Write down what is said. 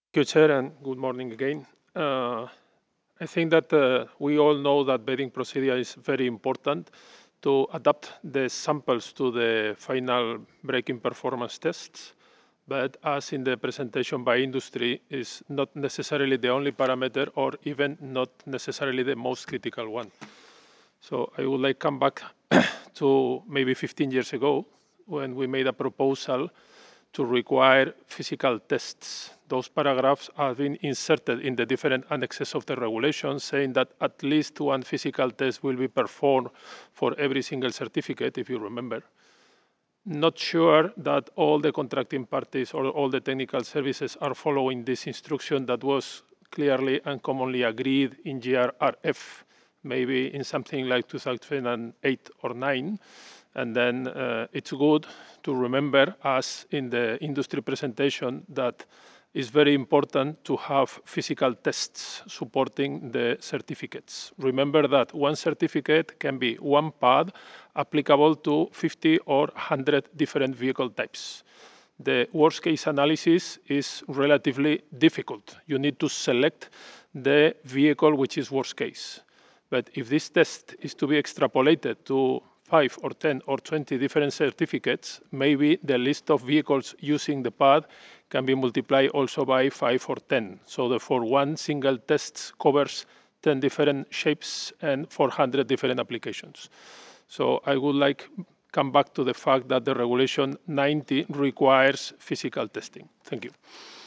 Thank you, Chair, and good morning again. I think that we all know that bedding procedure is very important to adapt the samples to the final braking performance tests. But as in the presentation by industry, is not necessarily the only parameter or even not necessarily the most critical one. So I would like to come back to maybe 15 years ago when we made a proposal to require physical tests. Those paragraphs have been inserted in the different annexes of the regulation, saying that at least one physical test will be performed for every single certificate, if you remember. Not sure that all the contracting parties or all the technical services are following this instruction that was clearly and commonly agreed in GRRF, maybe in something like 2008 or 9. And then it's good to remember, as in the industry presentation, that it's very important to have physical tests supporting the certificates. Remember that one certificate can be one pad applicable to 50 or 100 different vehicle types. The worst case analysis is relatively difficult. You need to select the vehicle which is worst case. But if this test is to be extrapolated to 5 or 10 or 20 different certificates, maybe the list of vehicles using the pad can be multiplied also by 5 or 10. So therefore, one single test covers 10 different shapes and 400 different applications. So I would like come back to the fact that the regulation 90 requires physical testing. Thank you.